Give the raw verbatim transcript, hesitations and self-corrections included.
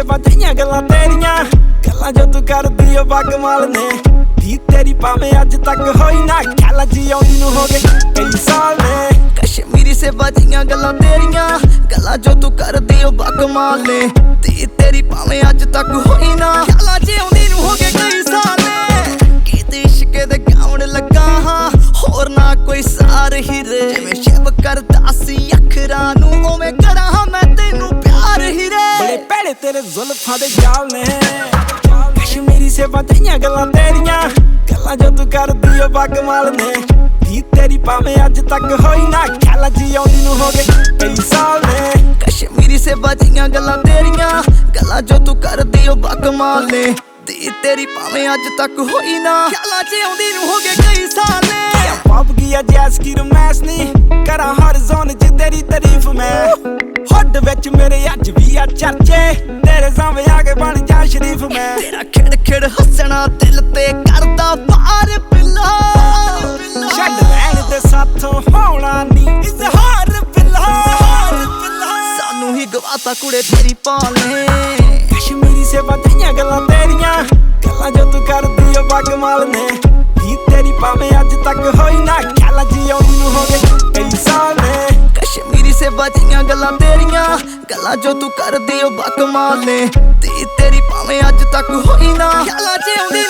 ਵਧਾਈਆਂ ਗੱਲਾਂ ਤੇਰੀਆਂ, ਗੱਲਾਂ ਜੋ ਤੂੰ ਕਰਦੀ ਓ ਬਕਮਾਲ ਨੇ। धी तेरी भावें अज तक होई ना ख्याल जिउंदी नूं हो गए कई साल ने। कश्मीरी से बाजियां गल्लां तेरियां, गल्लां जो तू करदी ओ बकमाल ने। धी तेरी भावें अज तक होई ना ख्याल जिउंदी नूं हो गए कई साल ने। किते इश्क दे गाउण लगा हां होर ना कोई सार हीरे, जिवें शिव करदा सी अखरां नूं उवें करा हां मैं तैनूं प्यार हीरे। बड़े भैड़े तेरे जुल्फां दे जाल ने, कश्मीरी से ਵਧਾਈਆਂ ਗੱਲਾਂ तेरियां, गल्लां जो तू करदी ਓ बकमाल ने। धी तेरी भावें अज तक होई ना ख्याल जिउंदी नूं हो गए कई साल ने। कश्मीरी से बाजियां गल्लां तेरियां, गल्लां जो तू करदी ਓ बकमाल ने। धी तेरी भावें अज तक होई ना ख्याल जिउंदी नूं हो गए कई साल ने। पब गया जैस की रमैस नी करा हर जोन च तेरी तारीफ मैं। हुड विच मेरे अज भी आ चर्चे, तेरे सामने आके बन जा शरीफ मैं। तेरा खिड़ खिड़ हसना दिल ते करदा वार पिल्ला, छड्ड लैण दे साथों होना नी इजहार पिल्ला। सानू ही गवाता कुड़े तेरी पाल ने। कश्मीरी से ਵਧਾਈਆਂ ਗੱਲਾਂ तेरियां, गल्लां जो तू करदी ਓ बकमाल ने। धी तेरी भावें अज तक होई ना ख्याल जिउंदी नूं हो गए कई साल ने। कश्मीरी से बाजियां गल्लां तेरियां, गल्लां जो तू करदी ਓ बकमाल ने। धी तेरी भावें अज तक होई ना ख्याल जिउंदी